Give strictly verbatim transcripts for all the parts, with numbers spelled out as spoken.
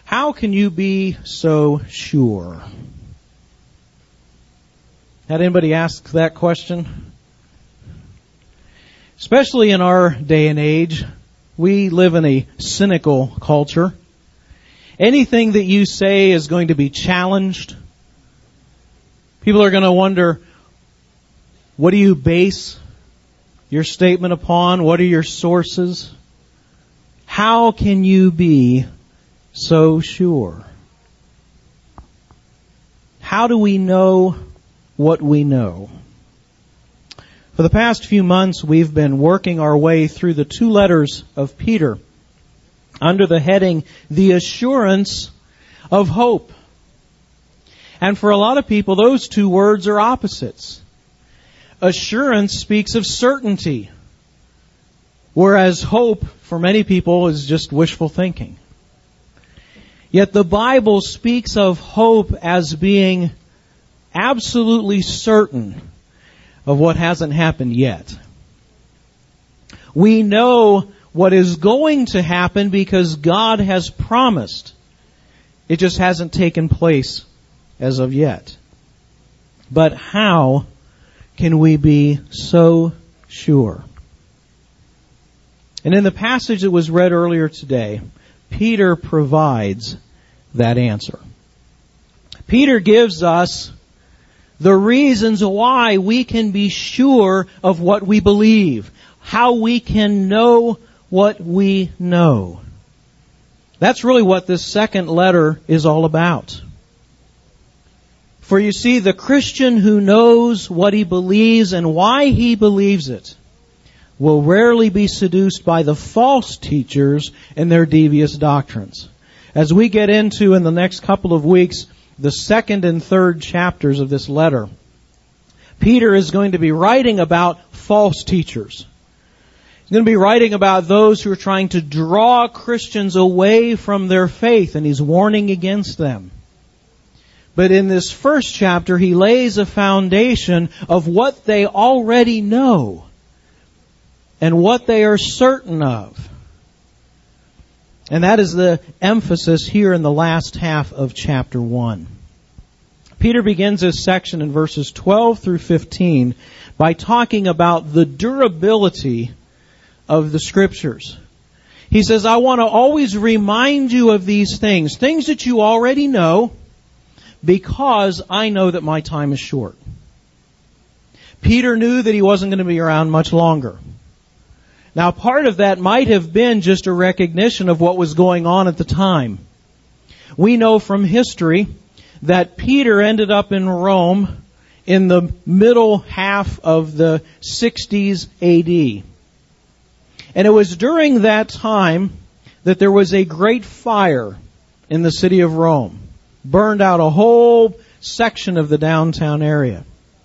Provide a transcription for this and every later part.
How can you be so sure? Had anybody asked that question? Especially in our day and age, we live in a cynical culture. Anything that you say is going to be challenged. People are going to wonder, what do you base your statement upon? What are your sources? How can you be so sure? How do we know what we know? For the past few months, we've been working our way through the two letters of Peter under the heading, The Assurance of Hope. And for a lot of people, those two words are opposites. Assurance speaks of certainty, whereas hope, for many people, is just wishful thinking. Yet the Bible speaks of hope as being absolutely certain of what hasn't happened yet. We know what is going to happen because God has promised. It just hasn't taken place as of yet. But how can we be so sure? And in the passage that was read earlier today, Peter provides that answer. Peter gives us the reasons why we can be sure of what we believe, how we can know what we know. That's really what this second letter is all about. For you see, the Christian who knows what he believes and why he believes it will rarely be seduced by the false teachers and their devious doctrines. As we get into, in the next couple of weeks, the second and third chapters of this letter, Peter is going to be writing about false teachers. He's going to be writing about those who are trying to draw Christians away from their faith, and he's warning against them. But in this first chapter, he lays a foundation of what they already know and what they are certain of. And that is the emphasis here in the last half of chapter one. Peter begins this section in verses twelve through fifteen by talking about the durability of the Scriptures. He says, I want to always remind you of these things, things that you already know, because I know that my time is short. Peter knew that he wasn't going to be around much longer. Now, part of that might have been just a recognition of what was going on at the time. We know from history that Peter ended up in Rome in the middle half of the sixties A D. And it was during that time that there was a great fire in the city of Rome. Burned out a whole section of the downtown area.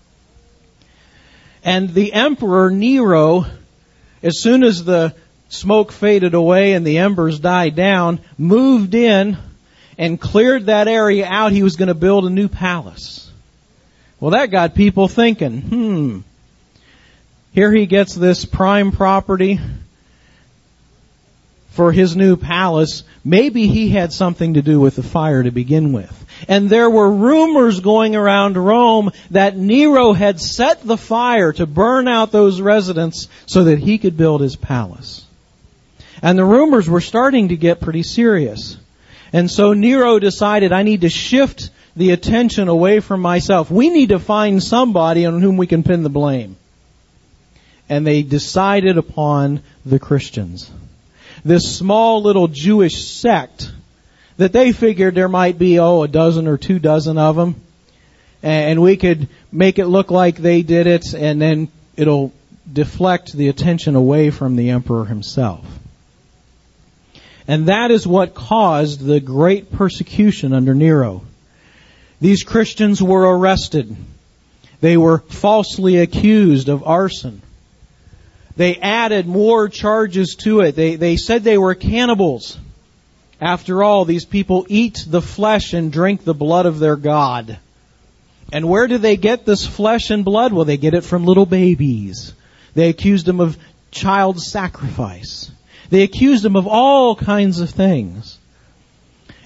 And the emperor Nero, as soon as the smoke faded away and the embers died down, moved in and cleared that area out. He was going to build a new palace. Well, that got people thinking, hmm, here he gets this prime property for his new palace. Maybe he had something to do with the fire to begin with. And there were rumors going around Rome that Nero had set the fire to burn out those residents so that he could build his palace. And the rumors were starting to get pretty serious. And so Nero decided, I need to shift the attention away from myself. We need to find somebody on whom we can pin the blame. And they decided upon the Christians. This small little Jewish sect that they figured there might be, oh, a dozen or two dozen of them. And we could make it look like they did it, and then it'll deflect the attention away from the emperor himself. And that is what caused the great persecution under Nero. These Christians were arrested. They were falsely accused of arson. They added more charges to it. They, they said they were cannibals. After all, these people eat the flesh and drink the blood of their God. And where do they get this flesh and blood? Well, they get it from little babies. They accused them of child sacrifice. They accused them of all kinds of things.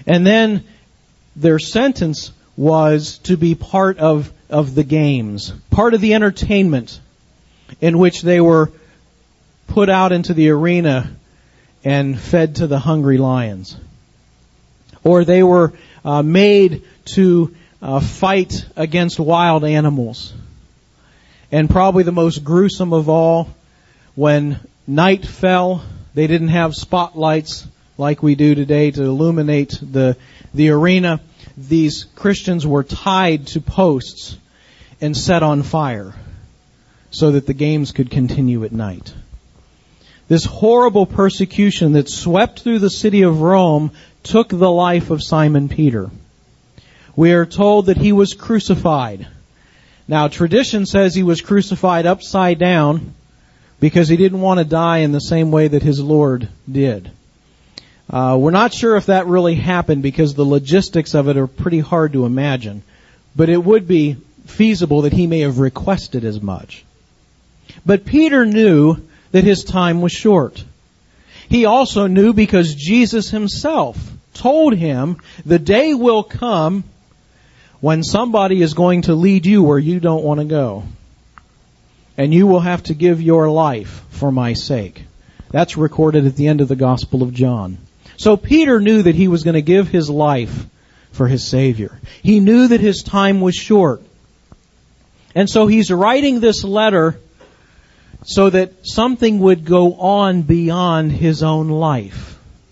And then their sentence was to be part of, of the games, part of the entertainment in which they were put out into the arena and fed to the hungry lions. Or they were uh, made to uh, fight against wild animals. And probably the most gruesome of all, when night fell, they didn't have spotlights like we do today to illuminate the the arena. These Christians were tied to posts and set on fire so that the games could continue at night. This horrible persecution that swept through the city of Rome took the life of Simon Peter. We are told that he was crucified. Now, tradition says he was crucified upside down because he didn't want to die in the same way that his Lord did. Uh, we're not sure if that really happened because the logistics of it are pretty hard to imagine. But it would be feasible that he may have requested as much. But Peter knew that his time was short. He also knew because Jesus himself told him the day will come when somebody is going to lead you where you don't want to go. And you will have to give your life for my sake. That's recorded at the end of the Gospel of John. So Peter knew that he was going to give his life for his Savior. He knew that his time was short. And so he's writing this letter so that something would go on beyond his own life.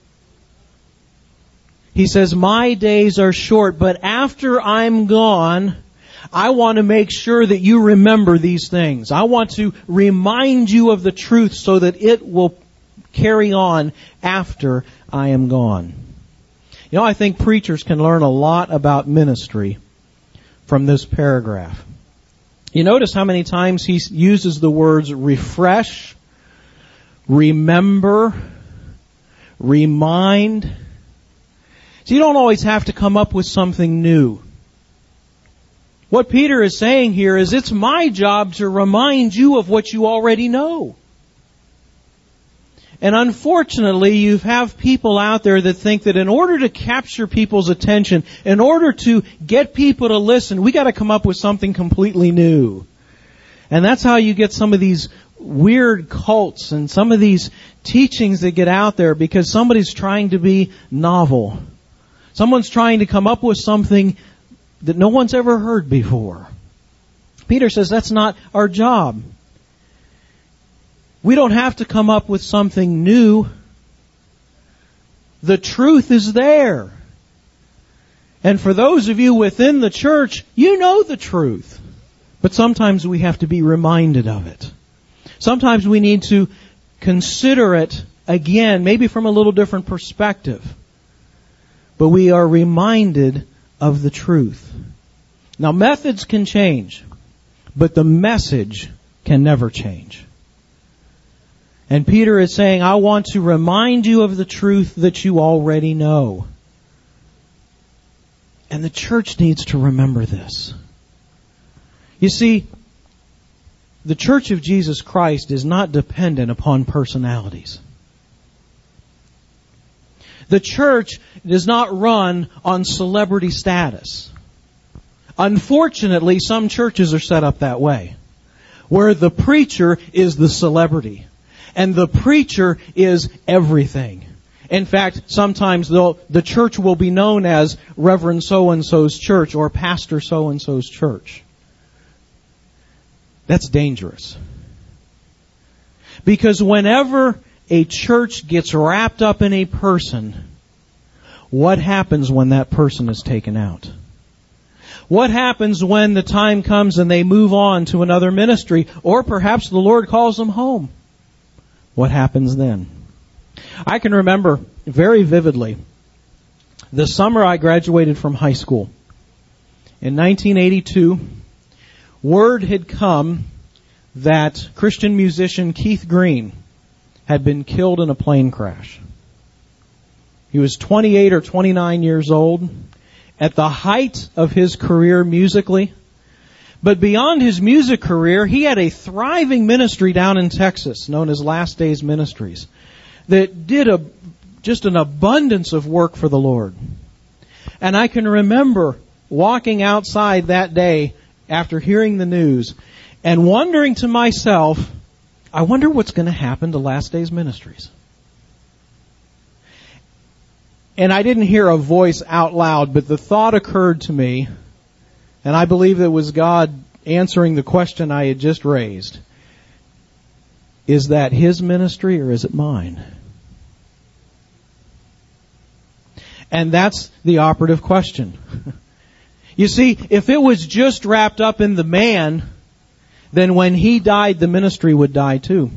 He says, my days are short, but after I'm gone, I want to make sure that you remember these things. I want to remind you of the truth so that it will carry on after I am gone. You know, I think preachers can learn a lot about ministry from this paragraph. You notice how many times he uses the words refresh, remember, remind. So you don't always have to come up with something new. What Peter is saying here is it's my job to remind you of what you already know. And unfortunately, you have people out there that think that in order to capture people's attention, in order to get people to listen, we got to come up with something completely new. And that's how you get some of these weird cults and some of these teachings that get out there because somebody's trying to be novel. Someone's trying to come up with something that no one's ever heard before. Peter says that's not our job. We don't have to come up with something new. The truth is there. And for those of you within the church, you know the truth. But sometimes we have to be reminded of it. Sometimes we need to consider it again, maybe from a little different perspective. But we are reminded of the truth. Now, methods can change, but the message can never change. And Peter is saying, I want to remind you of the truth that you already know. And the church needs to remember this. You see, the Church of Jesus Christ is not dependent upon personalities. The church does not run on celebrity status. Unfortunately, some churches are set up that way, where the preacher is the celebrity. And the preacher is everything. In fact, sometimes the church will be known as Reverend so-and-so's church or Pastor so-and-so's church. That's dangerous. Because whenever a church gets wrapped up in a person, what happens when that person is taken out? What happens when the time comes and they move on to another ministry, or perhaps the Lord calls them home? What happens then? I can remember very vividly the summer I graduated from high school. In nineteen eighty-two, word had come that Christian musician Keith Green had been killed in a plane crash. He was twenty-eight or twenty-nine years old, at the height of his career musically. But beyond his music career, he had a thriving ministry down in Texas known as Last Days Ministries that did a just an abundance of work for the Lord. And I can remember walking outside that day after hearing the news and wondering to myself, I wonder what's going to happen to Last Days Ministries. And I didn't hear a voice out loud, but the thought occurred to me, and I believe it was God answering the question I had just raised. Is that His ministry or is it mine? And that's the operative question. You see, if it was just wrapped up in the man, then when he died, the ministry would die too.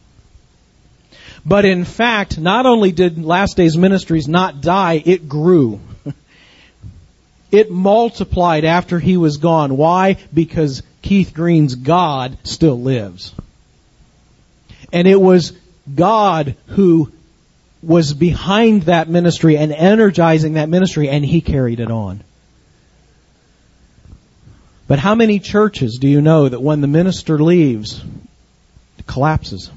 But in fact, not only did Last Days Ministries not die, it grew. It multiplied after he was gone. Why? Because Keith Green's God still lives. And it was God who was behind that ministry and energizing that ministry, and He carried it on. But how many churches do you know that when the minister leaves, it collapses?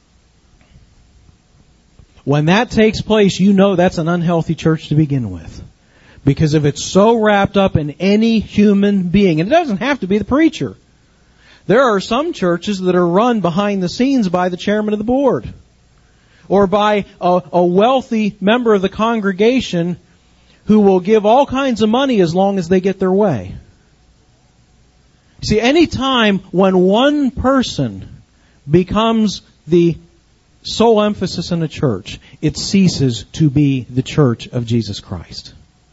When that takes place, you know that's an unhealthy church to begin with. Because if it's so wrapped up in any human being, and it doesn't have to be the preacher. There are some churches that are run behind the scenes by the chairman of the board, or by a, a wealthy member of the congregation who will give all kinds of money as long as they get their way. See, any time when one person becomes the sole emphasis in a church, it ceases to be the church of Jesus Christ.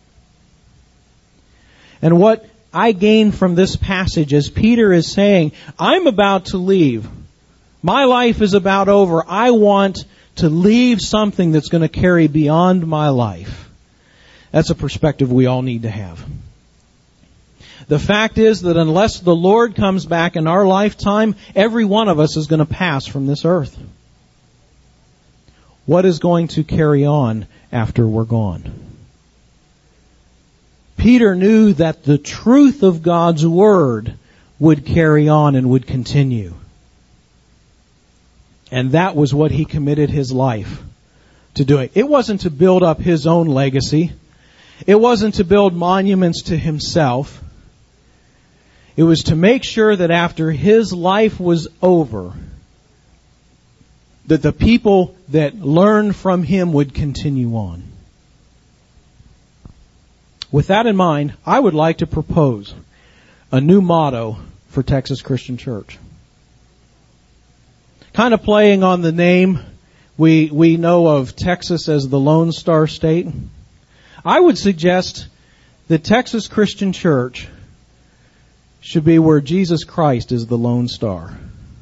And what I gain from this passage is Peter is saying, I'm about to leave. My life is about over. I want to leave something that's going to carry beyond my life. That's a perspective we all need to have. The fact is that unless the Lord comes back in our lifetime, every one of us is going to pass from this earth. What is going to carry on after we're gone? Peter knew that the truth of God's Word would carry on and would continue. And that was what he committed his life to doing. It wasn't to build up his own legacy. It wasn't to build monuments to himself. It was to make sure that after his life was over, that the people that learned from him would continue on. With that in mind, I would like to propose a new motto for Texas Christian Church. Kind of playing on the name, we we know of Texas as the Lone Star State. I would suggest that Texas Christian Church should be where Jesus Christ is the Lone Star.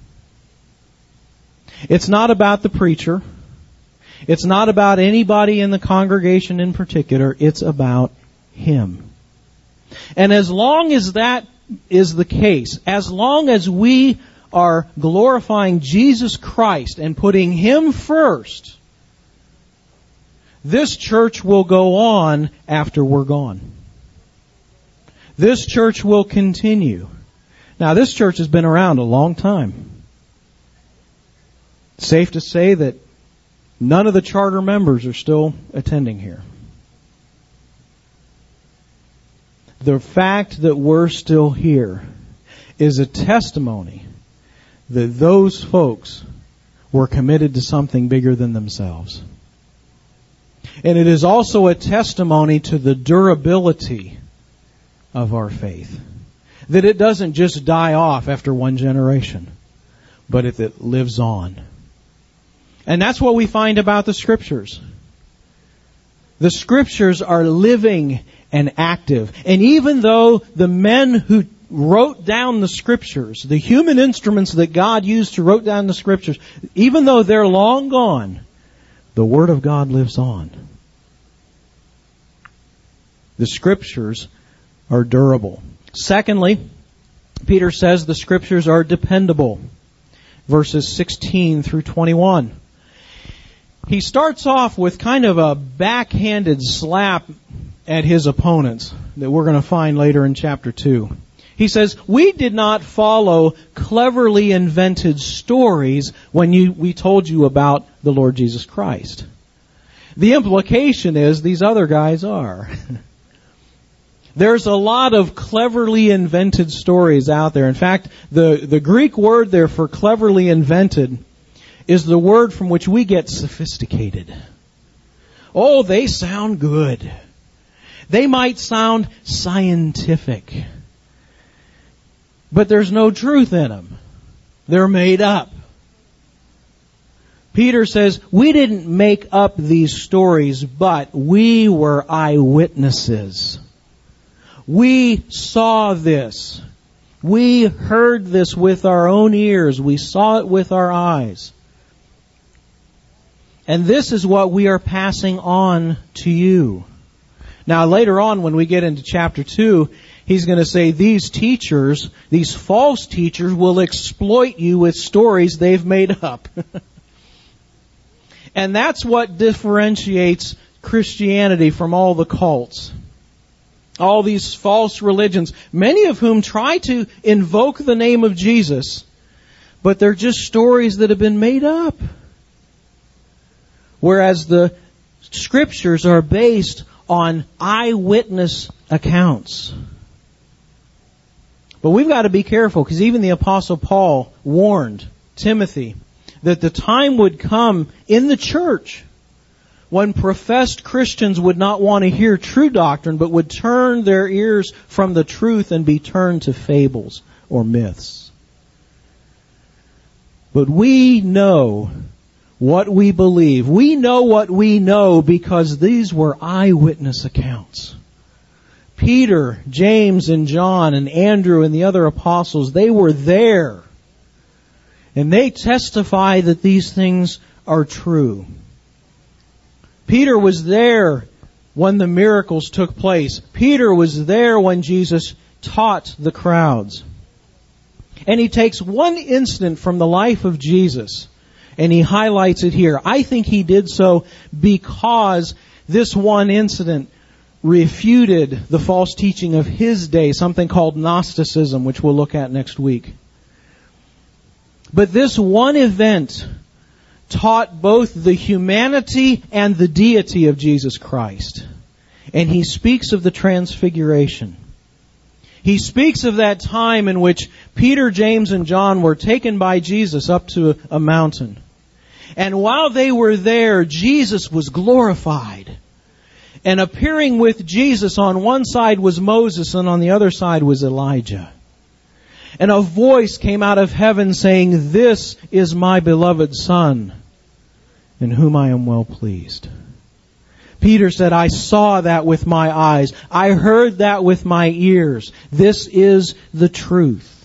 It's not about the preacher. It's not about anybody in the congregation in particular. It's about Him. And as long as that is the case, as long as we are glorifying Jesus Christ and putting Him first, this church will go on after we're gone. This church will continue. Now, this church has been around a long time. Safe to say that none of the charter members are still attending here. The fact that we're still here is a testimony that those folks were committed to something bigger than themselves. And it is also a testimony to the durability of our faith. That it doesn't just die off after one generation, but it, it lives on. And that's what we find about the Scriptures. The Scriptures are living and active. And even though the men who wrote down the Scriptures, the human instruments that God used to write down the Scriptures, even though they're long gone, the Word of God lives on. The Scriptures are durable. Secondly, Peter says the Scriptures are dependable. Verses sixteen through twenty-one. He starts off with kind of a backhanded slap at his opponents that we're going to find later in chapter two. He says, we did not follow cleverly invented stories when you, we told you about the Lord Jesus Christ. The implication is these other guys are. There's a lot of cleverly invented stories out there. In fact, the, the Greek word there for cleverly invented is the word from which we get sophisticated. Oh, they sound good. They might sound scientific. But there's no truth in them. They're made up. Peter says, we didn't make up these stories, but we were eyewitnesses. We saw this. We heard this with our own ears. We saw it with our eyes. And this is what we are passing on to you. Now later on when we get into chapter two, he's going to say these teachers, these false teachers will exploit you with stories they've made up. And that's what differentiates Christianity from all the cults. All these false religions, many of whom try to invoke the name of Jesus, but they're just stories that have been made up. Whereas the Scriptures are based on eyewitness accounts. But we've got to be careful, because even the Apostle Paul warned Timothy that the time would come in the church when professed Christians would not want to hear true doctrine, but would turn their ears from the truth and be turned to fables or myths. But we know what we believe. We know what we know because these were eyewitness accounts. Peter, James, and John, and Andrew, and the other apostles, they were there. And they testify that these things are true. Peter was there when the miracles took place. Peter was there when Jesus taught the crowds. And he takes one incident from the life of Jesus and he highlights it here. I think he did so because this one incident refuted the false teaching of his day, something called Gnosticism, which we'll look at next week. But this one event taught both the humanity and the deity of Jesus Christ. And he speaks of the transfiguration. He speaks of that time in which Peter, James, and John were taken by Jesus up to a mountain. And while they were there, Jesus was glorified. And appearing with Jesus on one side was Moses and on the other side was Elijah. And a voice came out of heaven saying, "This is my beloved Son, in whom I am well pleased." Peter said, "I saw that with my eyes. I heard that with my ears. This is the truth."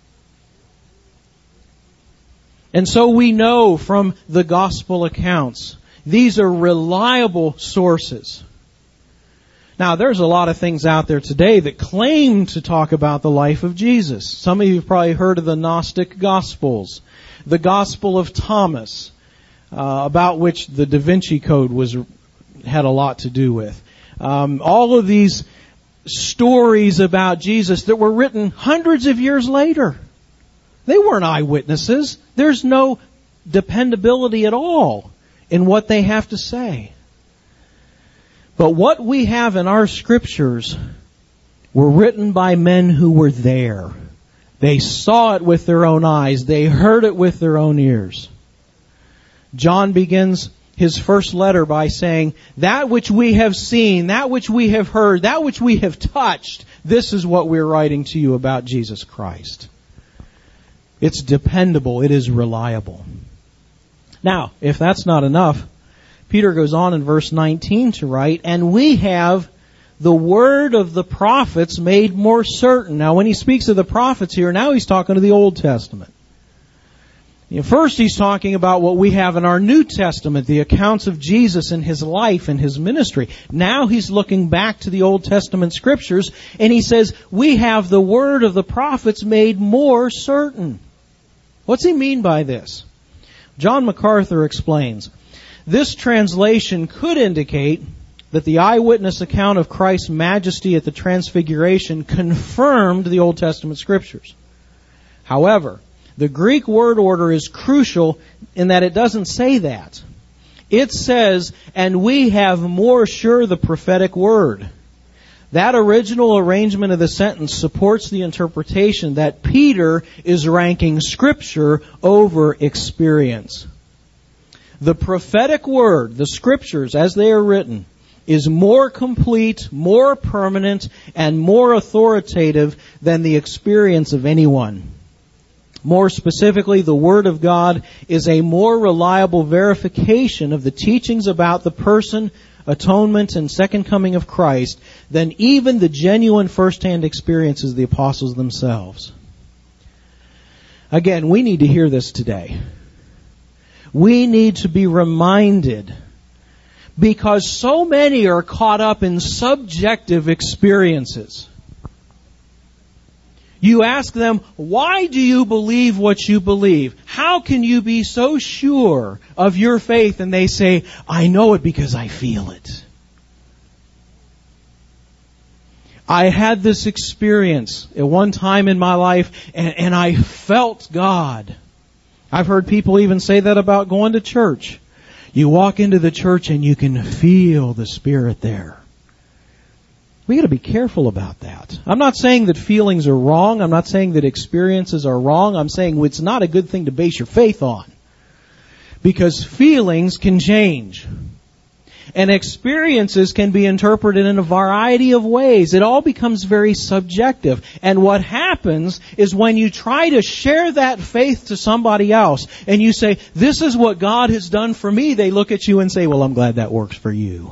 And so we know from the gospel accounts, these are reliable sources. Now, there's a lot of things out there today that claim to talk about the life of Jesus. Some of you have probably heard of the Gnostic Gospels, the Gospel of Thomas, uh, about which the Da Vinci Code was had a lot to do with. Um, all of these stories about Jesus that were written hundreds of years later. They weren't eyewitnesses. There's no dependability at all in what they have to say. But what we have in our scriptures were written by men who were there. They saw it with their own eyes. They heard it with their own ears. John begins his first letter by saying, "That which we have seen, that which we have heard, that which we have touched, this is what we're writing to you about Jesus Christ." It's dependable. It is reliable. Now, if that's not enough, Peter goes on in verse nineteen to write, "And we have the word of the prophets made more certain." Now, when he speaks of the prophets here, now he's talking to the Old Testament. You know, first he's talking about what we have in our New Testament, the accounts of Jesus and His life and His ministry. Now he's looking back to the Old Testament scriptures, and he says, we have the word of the prophets made more certain. What's he mean by this? John MacArthur explains, this translation could indicate that the eyewitness account of Christ's majesty at the Transfiguration confirmed the Old Testament scriptures. However, the Greek word order is crucial in that it doesn't say that. It says, "And we have more sure the prophetic word." That original arrangement of the sentence supports the interpretation that Peter is ranking Scripture over experience. The prophetic word, the Scriptures as they are written, is more complete, more permanent, and more authoritative than the experience of anyone. More specifically, the Word of God is a more reliable verification of the teachings about the person, atonement, and second coming of Christ than even the genuine first-hand experiences of the apostles themselves. Again, we need to hear this today. We need to be reminded, because so many are caught up in subjective experiences. You ask them, why do you believe what you believe? How can you be so sure of your faith? And they say, I know it because I feel it. I had this experience at one time in my life, and, and I felt God. I've heard people even say that about going to church. You walk into the church and you can feel the Spirit there. We got to be careful about that. I'm not saying that feelings are wrong. I'm not saying that experiences are wrong. I'm saying it's not a good thing to base your faith on. Because feelings can change. And experiences can be interpreted in a variety of ways. It all becomes very subjective. And what happens is when you try to share that faith to somebody else and you say, this is what God has done for me, they look at you and say, well, I'm glad that works for you.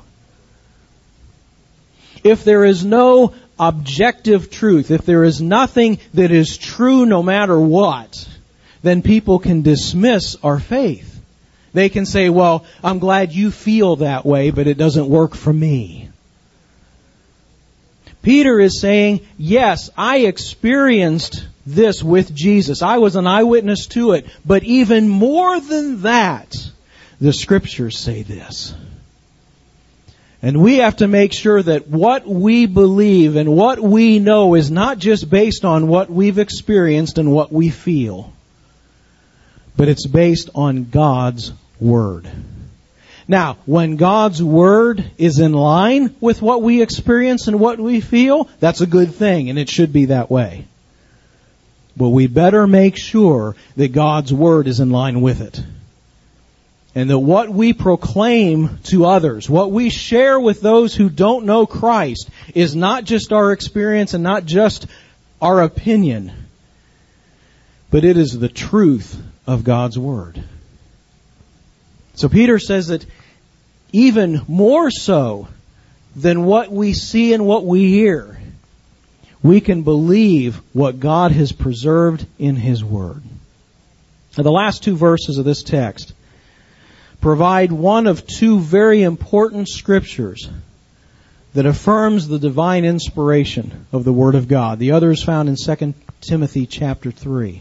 If there is no objective truth, if there is nothing that is true no matter what, then people can dismiss our faith. They can say, well, I'm glad you feel that way, but it doesn't work for me. Peter is saying, yes, I experienced this with Jesus. I was an eyewitness to it. But even more than that, the Scriptures say this. And we have to make sure that what we believe and what we know is not just based on what we've experienced and what we feel, but it's based on God's Word. Now, when God's Word is in line with what we experience and what we feel, that's a good thing, and it should be that way. But we better make sure that God's Word is in line with it. And that what we proclaim to others, what we share with those who don't know Christ, is not just our experience and not just our opinion, but it is the truth of God's Word. So Peter says that even more so than what we see and what we hear, we can believe what God has preserved in His Word. Now, the last two verses of this text provide one of two very important scriptures that affirms the divine inspiration of the Word of God. The other is found in Second Timothy chapter three.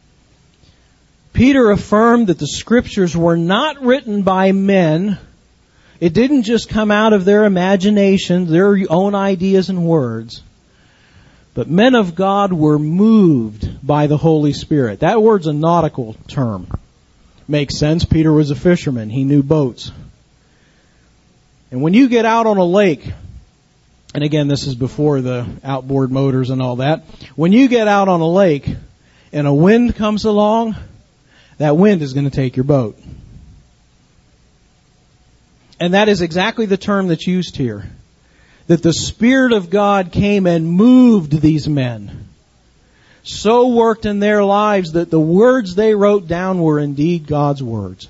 Peter affirmed that the Scriptures were not written by men. It didn't just come out of their imagination, their own ideas and words. But men of God were moved by the Holy Spirit. That word's a nautical term. Makes sense. Peter was a fisherman. He knew boats. And when you get out on a lake, and again, this is before the outboard motors and all that. When you get out on a lake and a wind comes along, that wind is going to take your boat. And that is exactly the term that's used here. That the Spirit of God came and moved these men. So worked in their lives that the words they wrote down were indeed God's words.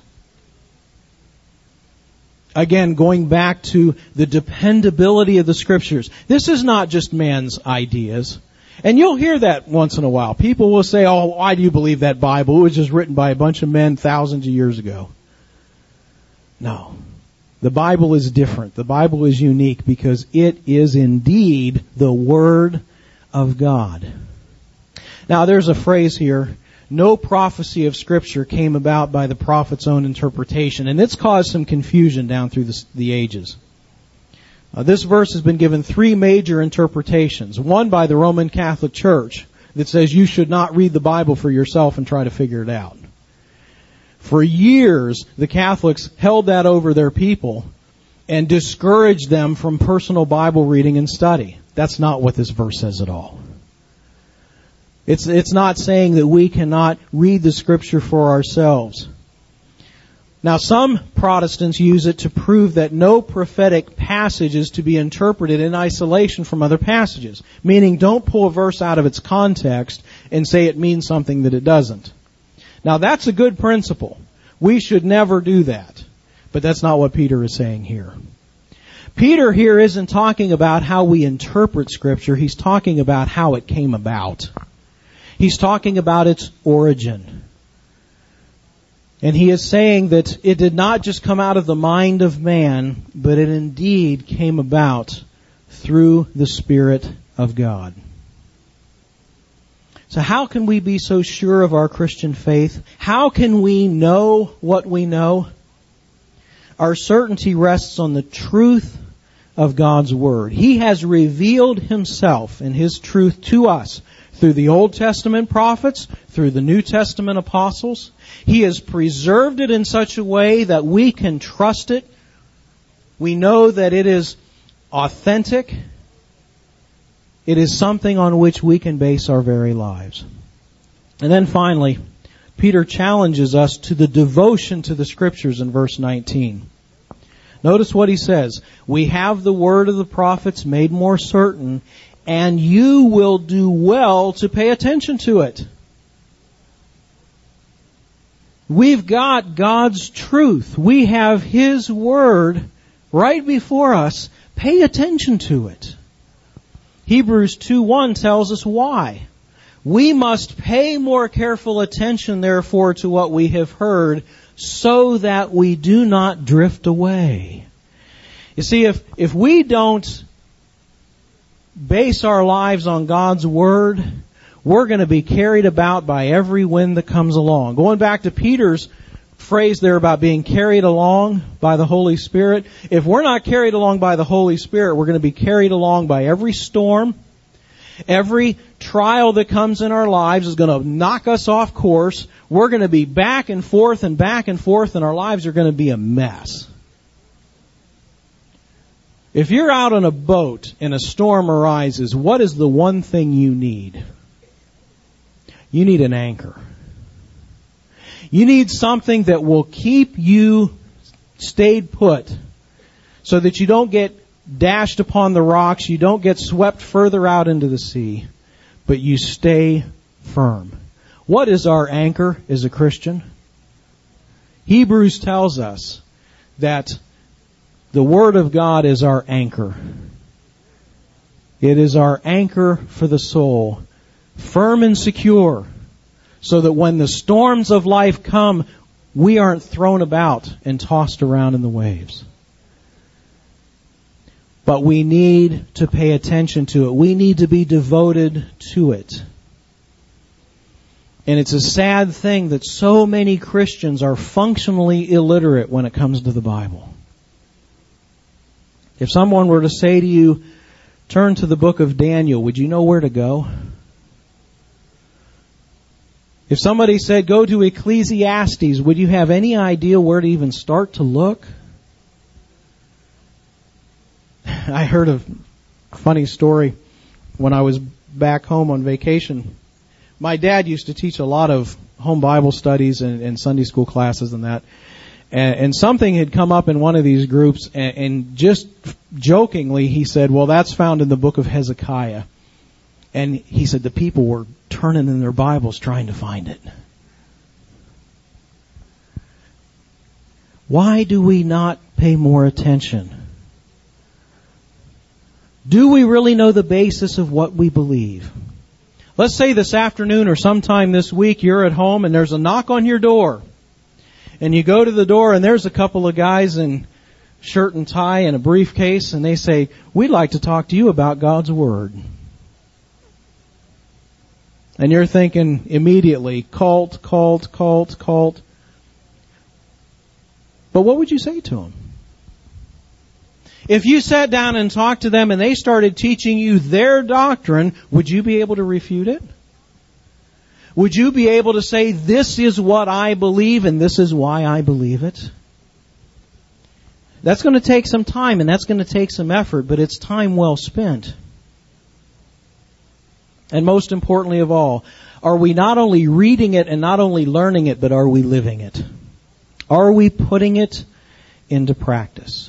Again, going back to the dependability of the Scriptures. This is not just man's ideas. And you'll hear that once in a while. People will say, oh, why do you believe that Bible? It was just written by a bunch of men thousands of years ago. No. The Bible is different. The Bible is unique because it is indeed the Word of God. Now, there's a phrase here, no prophecy of Scripture came about by the prophet's own interpretation, and it's caused some confusion down through the, the ages. Uh, this verse has been given three major interpretations. One by the Roman Catholic Church that says you should not read the Bible for yourself and try to figure it out. For years, the Catholics held that over their people and discouraged them from personal Bible reading and study. That's not what this verse says at all. It's, it's not saying that we cannot read the Scripture for ourselves. Now, some Protestants use it to prove that no prophetic passage is to be interpreted in isolation from other passages. Meaning, don't pull a verse out of its context and say it means something that it doesn't. Now, that's a good principle. We should never do that. But that's not what Peter is saying here. Peter here isn't talking about how we interpret Scripture. He's talking about how it came about. He's talking about its origin. And he is saying that it did not just come out of the mind of man, but it indeed came about through the Spirit of God. So how can we be so sure of our Christian faith? How can we know what we know? Our certainty rests on the truth of God's Word. He has revealed Himself and His truth to us through the Old Testament prophets, through the New Testament apostles. He has preserved it in such a way that we can trust it. We know that it is authentic. It is something on which we can base our very lives. And then finally, Peter challenges us to the devotion to the Scriptures in verse nineteen. Notice what he says. We have the word of the prophets made more certain, and you will do well to pay attention to it. We've got God's truth. We have His Word right before us. Pay attention to it. Hebrews two one tells us why. We must pay more careful attention, therefore, to what we have heard, so that we do not drift away. You see, if, if we don't base our lives on God's Word, we're going to be carried about by every wind that comes along. Going back to Peter's phrase there about being carried along by the Holy Spirit, if we're not carried along by the Holy Spirit, we're going to be carried along by every storm. Every trial that comes in our lives is going to knock us off course. We're going to be back and forth and back and forth, and our lives are going to be a mess. If you're out on a boat and a storm arises, what is the one thing you need? You need an anchor. You need something that will keep you stayed put so that you don't get dashed upon the rocks, you don't get swept further out into the sea, but you stay firm. What is our anchor as a Christian? Hebrews tells us that the Word of God is our anchor. It is our anchor for the soul, firm and secure, so that when the storms of life come, we aren't thrown about and tossed around in the waves. But we need to pay attention to it. We need to be devoted to it. And it's a sad thing that so many Christians are functionally illiterate when it comes to the Bible. If someone were to say to you, turn to the book of Daniel, would you know where to go? If somebody said, go to Ecclesiastes, would you have any idea where to even start to look? I heard a funny story when I was back home on vacation. My dad used to teach a lot of home Bible studies and, and Sunday school classes and that. And, and something had come up in one of these groups, and, and just jokingly he said, well, that's found in the book of Hezekiah. And he said the people were turning in their Bibles trying to find it. Why do we not pay more attention? Do we really know the basis of what we believe? Let's say this afternoon or sometime this week you're at home and there's a knock on your door. And you go to the door and there's a couple of guys in shirt and tie and a briefcase, and they say, we'd like to talk to you about God's Word. And you're thinking immediately, cult, cult, cult, cult. But what would you say to them? If you sat down and talked to them and they started teaching you their doctrine, would you be able to refute it? Would you be able to say, this is what I believe and this is why I believe it? That's going to take some time and that's going to take some effort, but it's time well spent. And most importantly of all, are we not only reading it and not only learning it, but are we living it? Are we putting it into practice?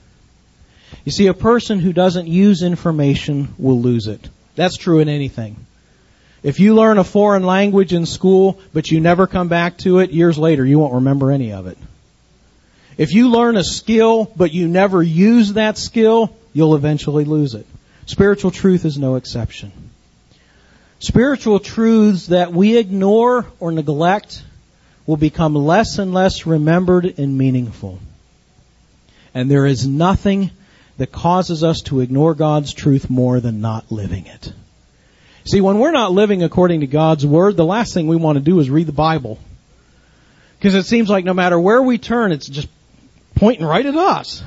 You see, a person who doesn't use information will lose it. That's true in anything. If you learn a foreign language in school, but you never come back to it, years later you won't remember any of it. If you learn a skill, but you never use that skill, you'll eventually lose it. Spiritual truth is no exception. Spiritual truths that we ignore or neglect will become less and less remembered and meaningful. And there is nothing that causes us to ignore God's truth more than not living it. See, when we're not living according to God's Word, the last thing we want to do is read the Bible. Because it seems like no matter where we turn, it's just pointing right at us.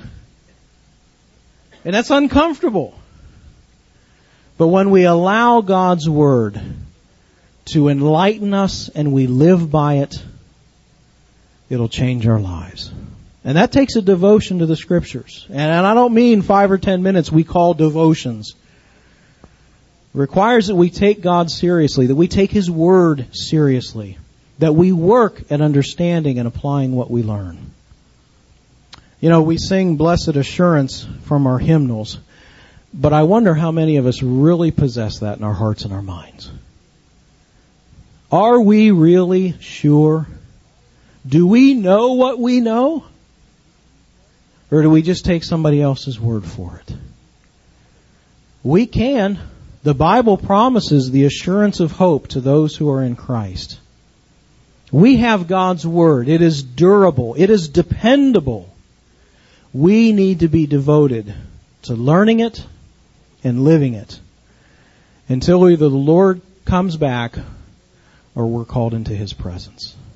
And that's uncomfortable. But when we allow God's Word to enlighten us and we live by it, it'll change our lives. And that takes a devotion to the Scriptures. And I don't mean five or ten minutes we call devotions. It requires that we take God seriously, that we take His Word seriously, that we work at understanding and applying what we learn. You know, we sing Blessed Assurance from our hymnals, but I wonder how many of us really possess that in our hearts and our minds. Are we really sure? Do we know what we know? Or do we just take somebody else's word for it? We can. The Bible promises the assurance of hope to those who are in Christ. We have God's Word. It is durable. It is dependable. We need to be devoted to learning it and living it until either the Lord comes back or we're called into His presence.